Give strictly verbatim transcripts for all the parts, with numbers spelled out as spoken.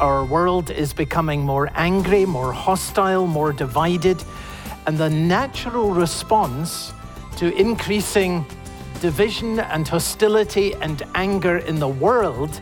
our world is becoming more angry, more hostile, more divided, and the natural response to increasing division and hostility and anger in the world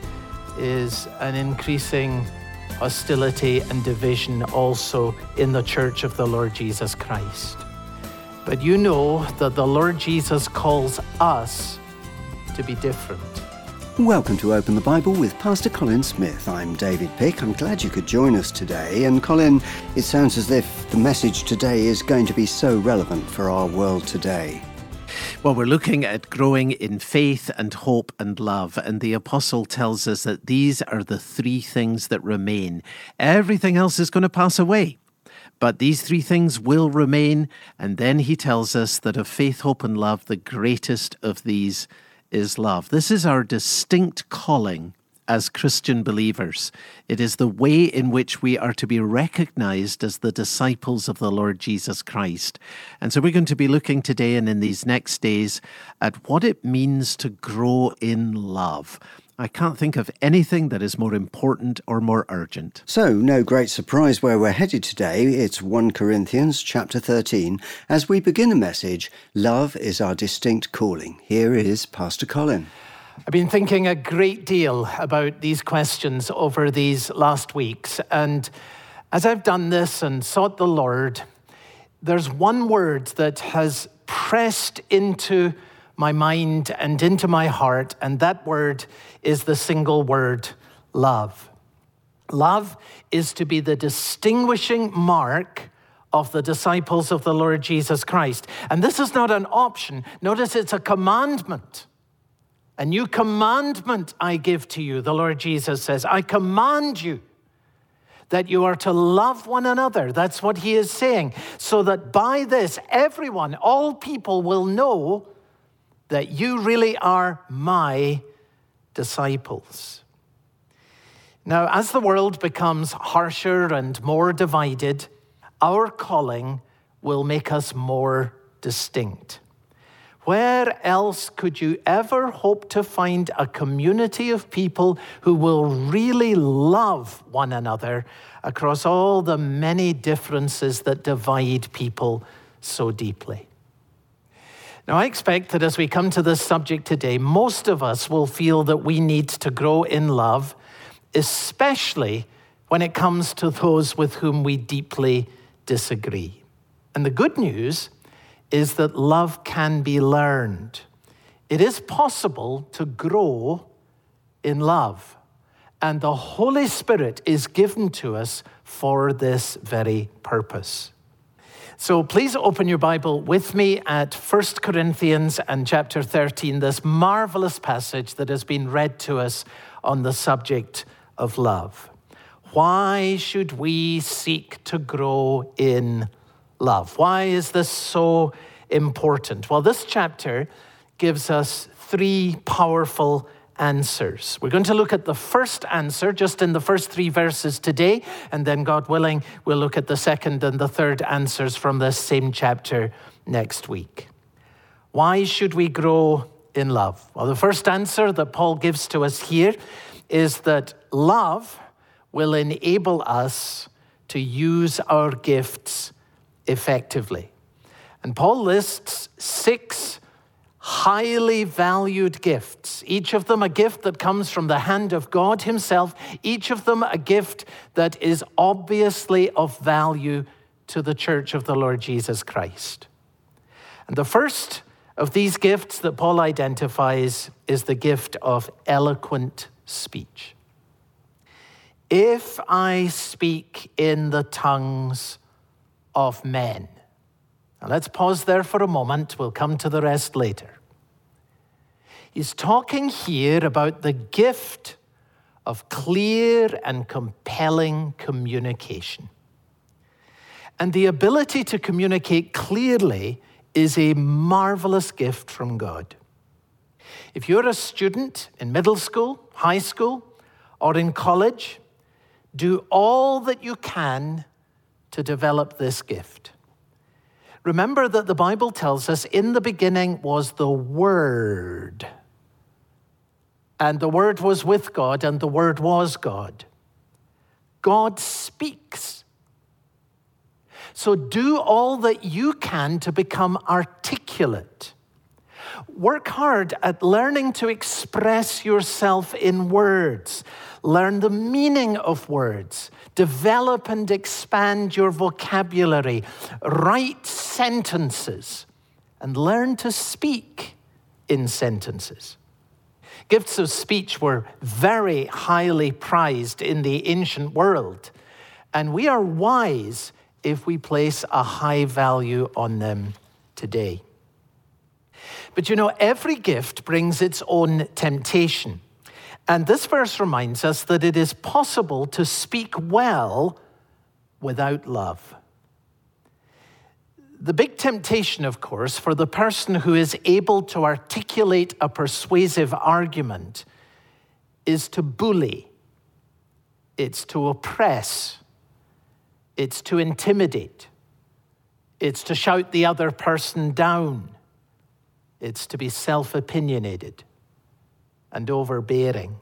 is an increasing hostility and division also in the Church of the Lord Jesus Christ. But you know that the Lord Jesus calls us to be different. Welcome to Open the Bible with Pastor Colin Smith. I'm David Pick. I'm glad you could join us today. And Colin, it sounds as if the message today is going to be so relevant for our world today. Well, we're looking at growing in faith and hope and love. And the apostle tells us that these are the three things that remain. Everything else is going to pass away. But these three things will remain. And then he tells us that of faith, hope, and love, the greatest of these is love. This is our distinct calling as Christian believers. It is the way in which we are to be recognized as the disciples of the Lord Jesus Christ. And so we're going to be looking today and in these next days at what it means to grow in love. I can't think of anything that is more important or more urgent. So, no great surprise where we're headed today. It's First Corinthians chapter thirteen. As we begin the message, love is our distinct calling. Here is Pastor Colin. I've been thinking a great deal about these questions over these last weeks. And as I've done this and sought the Lord, there's one word that has pressed into my mind and into my heart, and that word is the single word, love. Love is to be the distinguishing mark of the disciples of the Lord Jesus Christ. And this is not an option. Notice it's a commandment. A new commandment I give to you, the Lord Jesus says. I command you that you are to love one another. That's what he is saying. So that by this, everyone, all people will know that you really are my disciples. Now, as the world becomes harsher and more divided, our calling will make us more distinct. Where else could you ever hope to find a community of people who will really love one another across all the many differences that divide people so deeply? Now, I expect that as we come to this subject today, most of us will feel that we need to grow in love, especially when it comes to those with whom we deeply disagree. And the good news is that love can be learned. It is possible to grow in love, and the Holy Spirit is given to us for this very purpose. So please open your Bible with me at First Corinthians and chapter thirteen, this marvelous passage that has been read to us on the subject of love. Why should we seek to grow in love? Why is this so important? Well, this chapter gives us three powerful answers. We're going to look at the first answer just in the first three verses today, and then God willing, we'll look at the second and the third answers from this same chapter next week. Why should we grow in love? Well, the first answer that Paul gives to us here is that love will enable us to use our gifts effectively. And Paul lists six highly valued gifts, each of them a gift that comes from the hand of God himself, each of them a gift that is obviously of value to the church of the Lord Jesus Christ. And the first of these gifts that Paul identifies is the gift of eloquent speech. If I speak in the tongues of men. Now let's pause there for a moment. We'll come to the rest later. He's talking here about the gift of clear and compelling communication. And the ability to communicate clearly is a marvelous gift from God. If you're a student in middle school, high school, or in college, do all that you can to develop this gift. Remember that the Bible tells us in the beginning was the Word. And the Word was with God, and the Word was God. God speaks. So do all that you can to become articulate. Work hard at learning to express yourself in words. Learn the meaning of words. Develop and expand your vocabulary. Write sentences and learn to speak in sentences. Gifts of speech were very highly prized in the ancient world, and we are wise if we place a high value on them today. But you know, every gift brings its own temptation. And this verse reminds us that it is possible to speak well without love. The big temptation, of course, for the person who is able to articulate a persuasive argument is to bully. It's to oppress. It's to intimidate. It's to shout the other person down. It's to be self-opinionated and overbearing.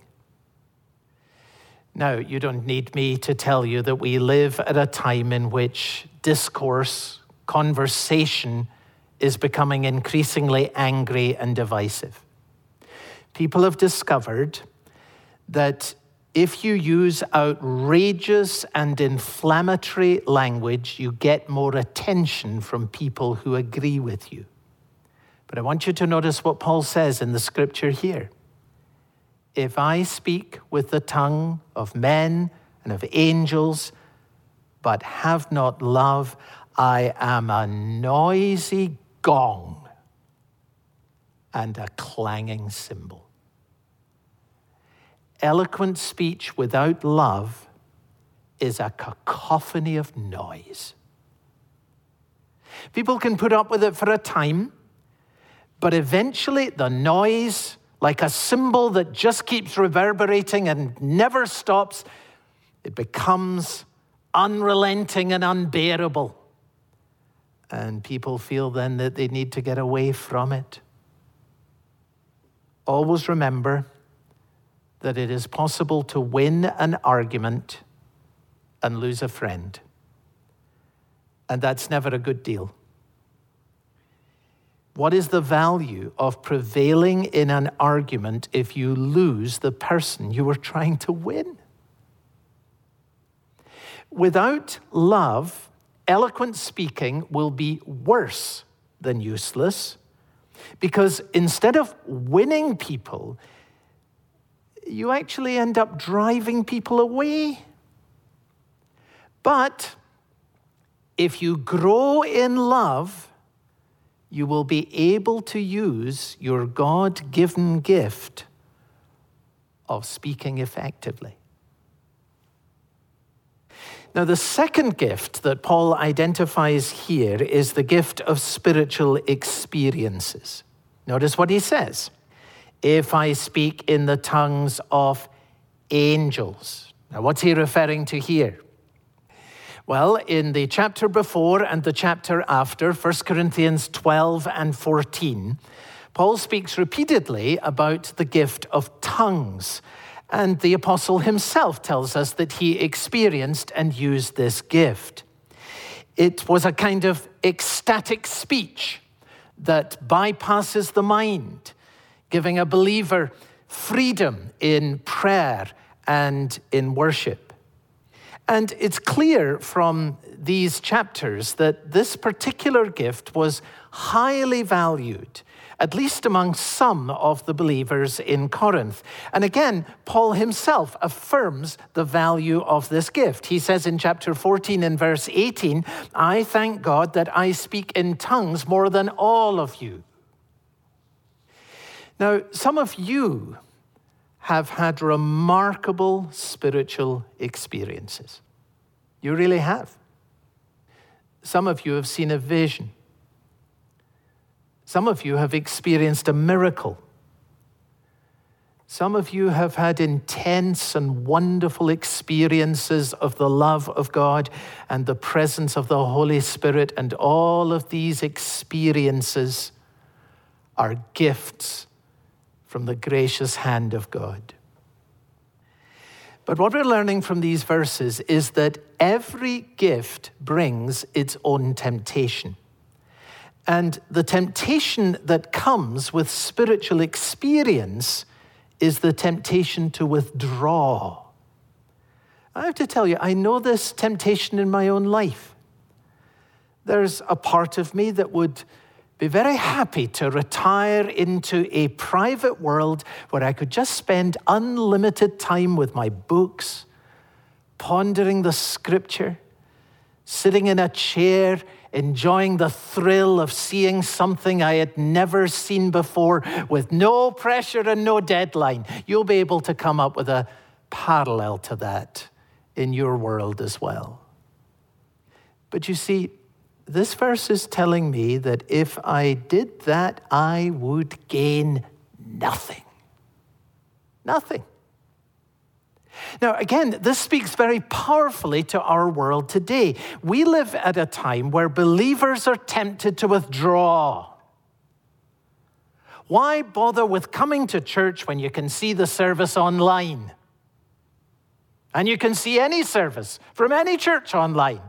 Now, you don't need me to tell you that we live at a time in which discourse, conversation is becoming increasingly angry and divisive. People have discovered that if you use outrageous and inflammatory language, you get more attention from people who agree with you. But I want you to notice what Paul says in the scripture here. If I speak with the tongue of men and of angels, but have not love, I am a noisy gong and a clanging cymbal. Eloquent speech without love is a cacophony of noise. People can put up with it for a time, but eventually the noise, like a cymbal that just keeps reverberating and never stops, it becomes unrelenting and unbearable. And people feel then that they need to get away from it. Always remember that it is possible to win an argument and lose a friend. And that's never a good deal. What is the value of prevailing in an argument if you lose the person you were trying to win? Without love, eloquent speaking will be worse than useless, because instead of winning people, you actually end up driving people away. But if you grow in love, you will be able to use your God-given gift of speaking effectively. Now, the second gift that Paul identifies here is the gift of spiritual experiences. Notice what he says. If I speak in the tongues of angels. Now, what's he referring to here? Well, in the chapter before and the chapter after, First Corinthians twelve and fourteen, Paul speaks repeatedly about the gift of tongues. And the apostle himself tells us that he experienced and used this gift. It was a kind of ecstatic speech that bypasses the mind, giving a believer freedom in prayer and in worship. And it's clear from these chapters that this particular gift was highly valued, at least among some of the believers in Corinth. And again, Paul himself affirms the value of this gift. He says in chapter fourteen and verse eighteen, I thank God that I speak in tongues more than all of you. Now, some of you have had remarkable spiritual experiences. You really have. Some of you have seen a vision. Some of you have experienced a miracle. Some of you have had intense and wonderful experiences of the love of God and the presence of the Holy Spirit, and all of these experiences are gifts from the gracious hand of God. But what we're learning from these verses is that every gift brings its own temptation. And the temptation that comes with spiritual experience is the temptation to withdraw. I have to tell you, I know this temptation in my own life. There's a part of me that would be very happy to retire into a private world where I could just spend unlimited time with my books, pondering the scripture, sitting in a chair, enjoying the thrill of seeing something I had never seen before with no pressure and no deadline. You'll be able to come up with a parallel to that in your world as well. But you see, this verse is telling me that if I did that, I would gain nothing. Nothing. Now, again, this speaks very powerfully to our world today. We live at a time where believers are tempted to withdraw. Why bother with coming to church when you can see the service online? And you can see any service from any church online.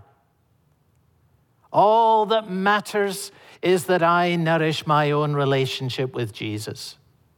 All that matters is that I nourish my own relationship with Jesus.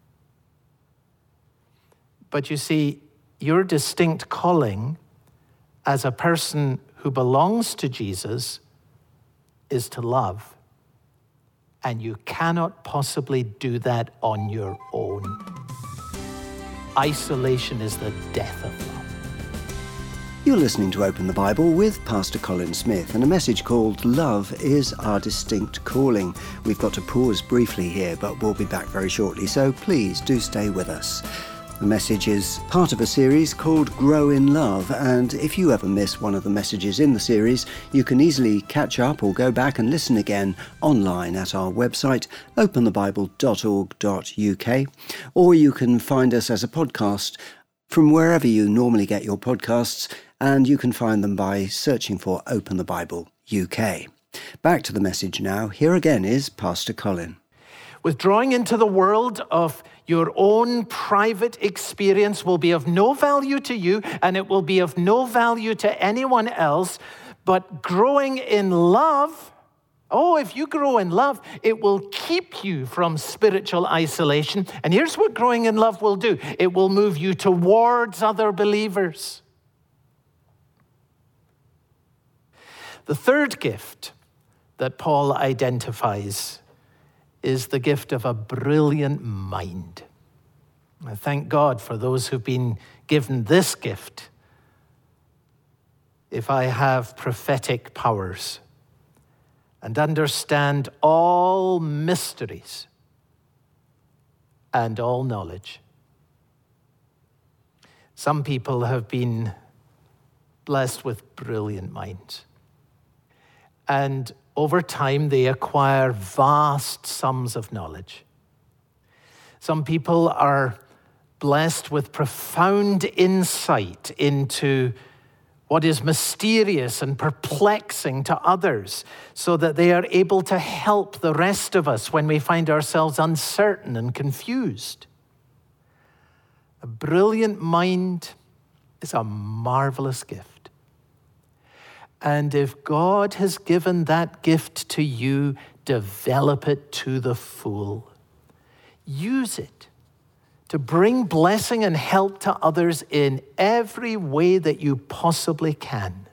But you see, your distinct calling as a person who belongs to Jesus is to love. And you cannot possibly do that on your own. Isolation is the death of love. You're listening to Open the Bible with Pastor Colin Smith and a message called Love is Our Distinct Calling. We've got to pause briefly here, but we'll be back very shortly, so please do stay with us. The message is part of a series called Grow in Love, and if you ever miss one of the messages in the series, you can easily catch up or go back and listen again online at our website, open the bible dot org dot U K, or you can find us as a podcast from wherever you normally get your podcasts, and you can find them by searching for Open the Bible U K. Back to the message now. Here again is Pastor Colin. Withdrawing into the world of your own private experience will be of no value to you, and it will be of no value to anyone else. But growing in love, oh, if you grow in love, it will keep you from spiritual isolation. And here's what growing in love will do. It will move you towards other believers. The third gift that Paul identifies is the gift of a brilliant mind. I thank God for those who've been given this gift. If I have prophetic powers and understand all mysteries and all knowledge. Some people have been blessed with brilliant minds. And over time, they acquire vast sums of knowledge. Some people are blessed with profound insight into what is mysterious and perplexing to others, so that they are able to help the rest of us when we find ourselves uncertain and confused. A brilliant mind is a marvelous gift. And if God has given that gift to you, develop it to the full. Use it to bring blessing and help to others in every way that you possibly can.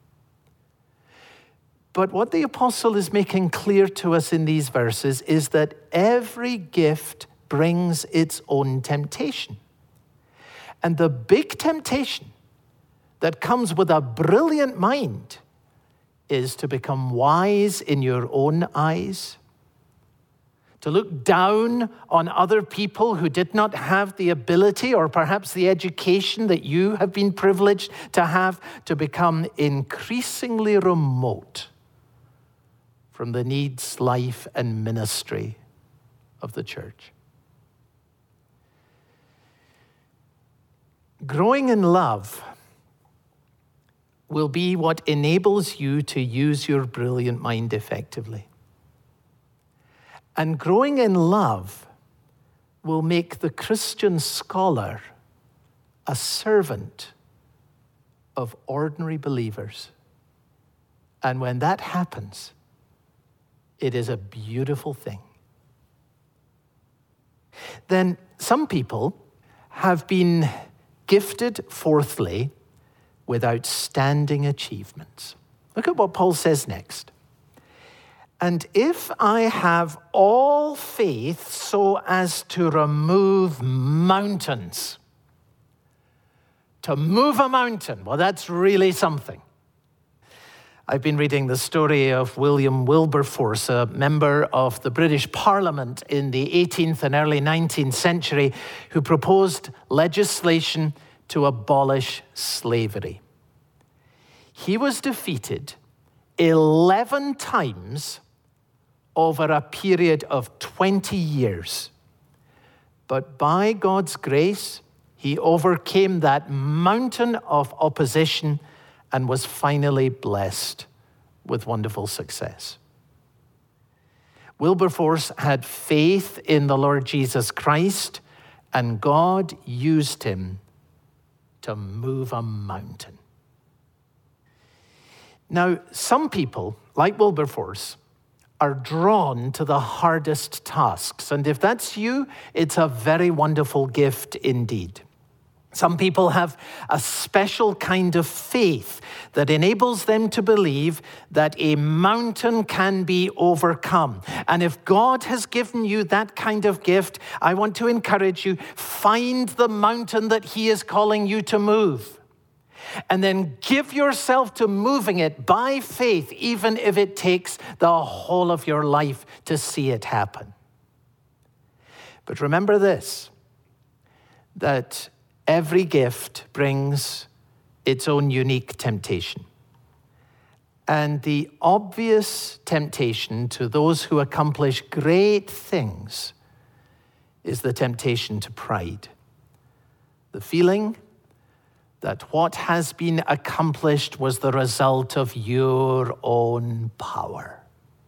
But what the apostle is making clear to us in these verses is that every gift brings its own temptation. And the big temptation that comes with a brilliant mind is to become wise in your own eyes, to look down on other people who did not have the ability or perhaps the education that you have been privileged to have, to become increasingly remote from the needs, life, and ministry of the church. Growing in love will be what enables you to use your brilliant mind effectively. And growing in love will make the Christian scholar a servant of ordinary believers. And when that happens, it is a beautiful thing. Then some people have been gifted, fourthly, with outstanding achievements. Look at what Paul says next. And if I have all faith so as to remove mountains, to move a mountain, well, that's really something. I've been reading the story of William Wilberforce, a member of the British Parliament in the eighteenth and early nineteenth century, who proposed legislation to abolish slavery. He was defeated eleven times over a period of twenty years. But by God's grace, he overcame that mountain of opposition and was finally blessed with wonderful success. Wilberforce had faith in the Lord Jesus Christ, and God used him to move a mountain. Now, some people, like Wilberforce, are drawn to the hardest tasks. And if that's you, it's a very wonderful gift indeed. Some people have a special kind of faith that enables them to believe that a mountain can be overcome. And if God has given you that kind of gift, I want to encourage you, find the mountain that he is calling you to move. And then give yourself to moving it by faith, even if it takes the whole of your life to see it happen. But remember this, that every gift brings its own unique temptation. And the obvious temptation to those who accomplish great things is the temptation to pride. The feeling that what has been accomplished was the result of your own power.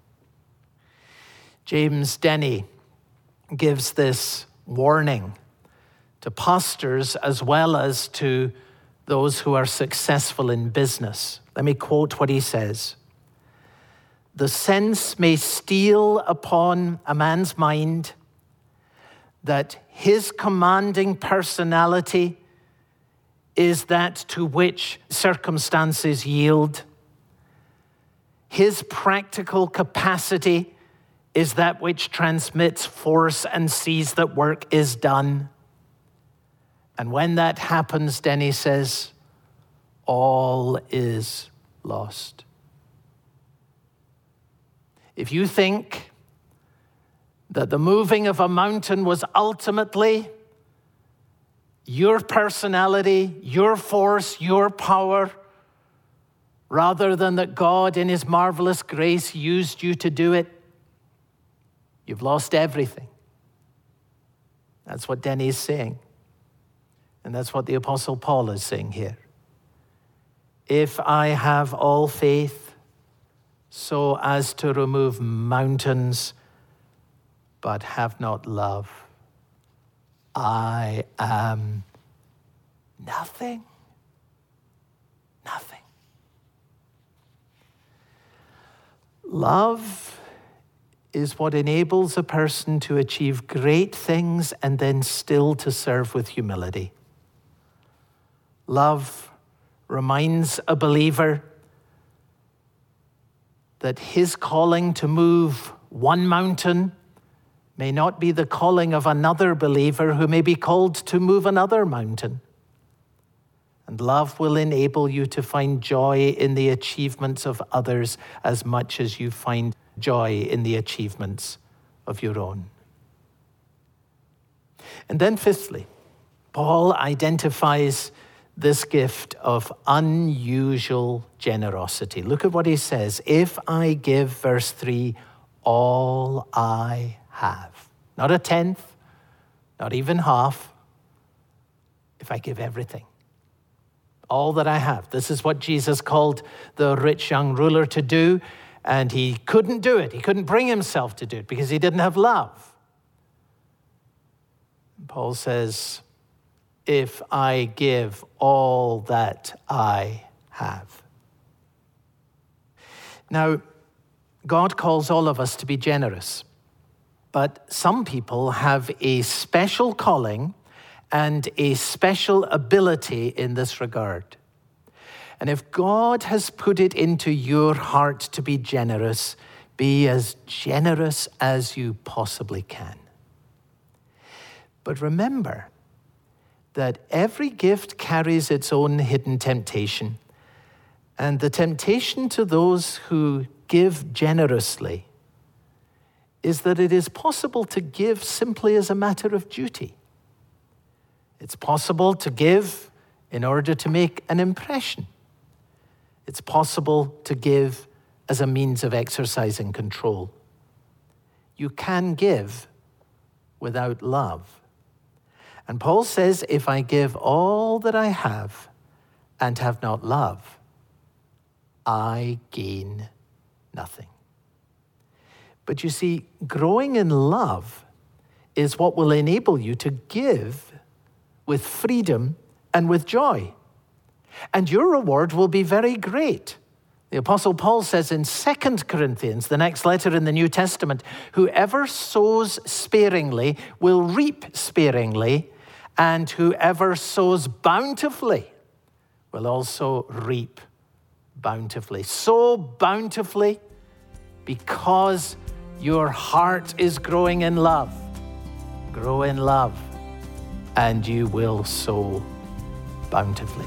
James Denney gives this warning to pastors as well as to those who are successful in business. Let me quote what he says. The sense may steal upon a man's mind that his commanding personality is that to which circumstances yield. His practical capacity is that which transmits force and sees that work is done. And when that happens, Denney says, all is lost. If you think that the moving of a mountain was ultimately your personality, your force, your power, rather than that God in his marvelous grace used you to do it, you've lost everything. That's what Denney is saying. And that's what the Apostle Paul is saying here. If I have all faith so as to remove mountains, but have not love, I am nothing. Nothing. Love is what enables a person to achieve great things and then still to serve with humility. Love reminds a believer that his calling to move one mountain may not be the calling of another believer who may be called to move another mountain. And love will enable you to find joy in the achievements of others as much as you find joy in the achievements of your own. And then fifthly, Paul identifies this gift of unusual generosity. Look at what he says. If I give, verse three, all I have. Not a tenth, not even half. If I give everything. All that I have. This is what Jesus called the rich young ruler to do, and he couldn't do it. He couldn't bring himself to do it because he didn't have love. Paul says, if I give all that I have? Now, God calls all of us to be generous, but some people have a special calling and a special ability in this regard. And if God has put it into your heart to be generous, be as generous as you possibly can. But remember that every gift carries its own hidden temptation, and the temptation to those who give generously is that it is possible to give simply as a matter of duty. It's possible to give in order to make an impression. It's possible to give as a means of exercising control. You can give without love. And Paul says, if I give all that I have and have not love, I gain nothing. But you see, growing in love is what will enable you to give with freedom and with joy. And your reward will be very great. The Apostle Paul says in Second Corinthians, the next letter in the New Testament, whoever sows sparingly will reap sparingly, and whoever sows bountifully will also reap bountifully. Sow bountifully because your heart is growing in love. Grow in love, and you will sow bountifully.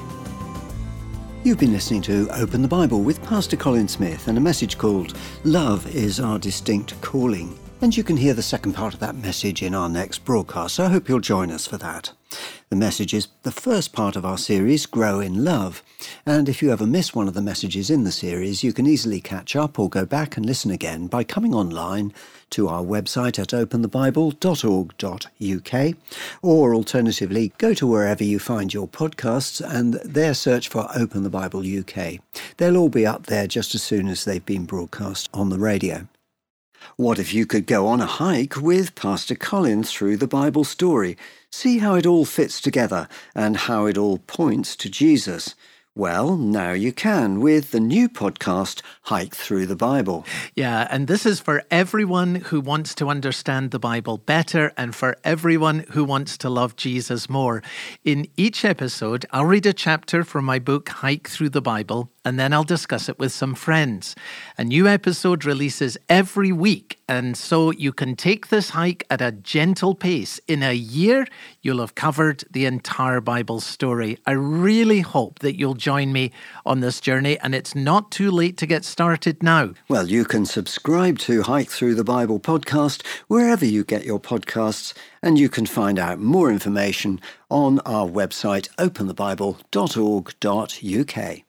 You've been listening to Open the Bible with Pastor Colin Smith and a message called Love is Our Distinct Calling. And you can hear the second part of that message in our next broadcast, so I hope you'll join us for that. The message is the first part of our series, Grow in Love. And if you ever miss one of the messages in the series, you can easily catch up or go back and listen again by coming online to our website at open the bible dot org dot U K, or alternatively, go to wherever you find your podcasts and there search for Open the Bible U K. They'll all be up there just as soon as they've been broadcast on the radio. What if you could go on a hike with Pastor Colin through the Bible story? See how it all fits together and how it all points to Jesus. Well, now you can with the new podcast, Hike Through the Bible. Yeah, and this is for everyone who wants to understand the Bible better and for everyone who wants to love Jesus more. In each episode, I'll read a chapter from my book, Hike Through the Bible, and then I'll discuss it with some friends. A new episode releases every week, and so you can take this hike at a gentle pace. In a year, you'll have covered the entire Bible story. I really hope that you'll join me on this journey, and it's not too late to get started now. Well, you can subscribe to Hike Through the Bible podcast wherever you get your podcasts, and you can find out more information on our website, open the bible dot org dot U K.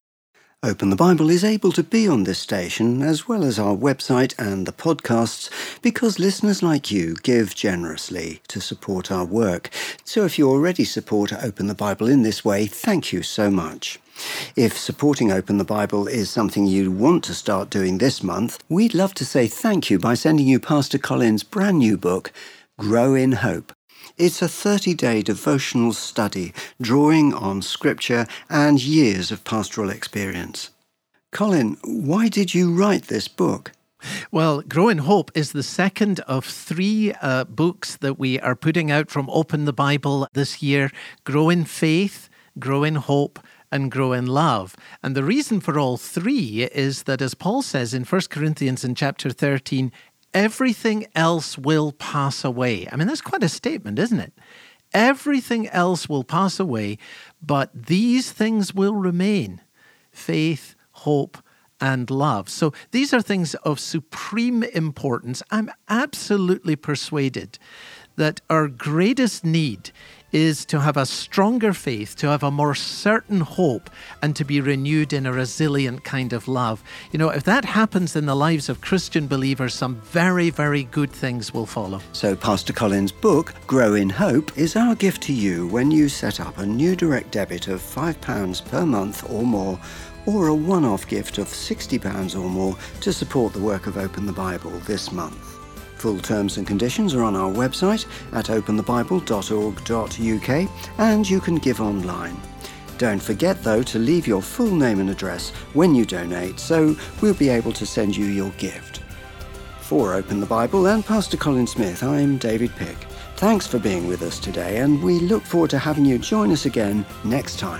Open the Bible is able to be on this station as well as our website and the podcasts because listeners like you give generously to support our work. So if you already support Open the Bible in this way, thank you so much. If supporting Open the Bible is something you want to start doing this month, we'd love to say thank you by sending you Pastor Colin's brand new book, Grow in Hope. It's a thirty-day devotional study drawing on scripture and years of pastoral experience. Colin, why did you write this book? Well, Grow in Hope is the second of three uh, books that we are putting out from Open the Bible this year. Grow in Faith, Grow in Hope, and Grow in Love. And the reason for all three is that, as Paul says in First Corinthians in chapter thirteen, everything else will pass away. I mean, that's quite a statement, isn't it? Everything else will pass away, but these things will remain: faith, hope, and love. So these are things of supreme importance. I'm absolutely persuaded that our greatest need is to have a stronger faith, to have a more certain hope, and to be renewed in a resilient kind of love. You know, if that happens in the lives of Christian believers, some very, very good things will follow. So Pastor Colin's book, Grow in Hope, is our gift to you when you set up a new direct debit of five pounds per month or more, or a one-off gift of sixty pounds or more to support the work of Open the Bible this month. Full terms and conditions are on our website at open the bible dot org dot U K, and you can give online. Don't forget, though, to leave your full name and address when you donate, so we'll be able to send you your gift. For Open the Bible and Pastor Colin Smith, I'm David Pick. Thanks for being with us today, and we look forward to having you join us again next time.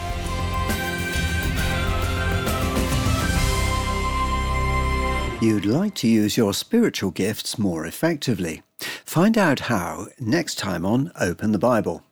You'd like to use your spiritual gifts more effectively. Find out how next time on Open the Bible.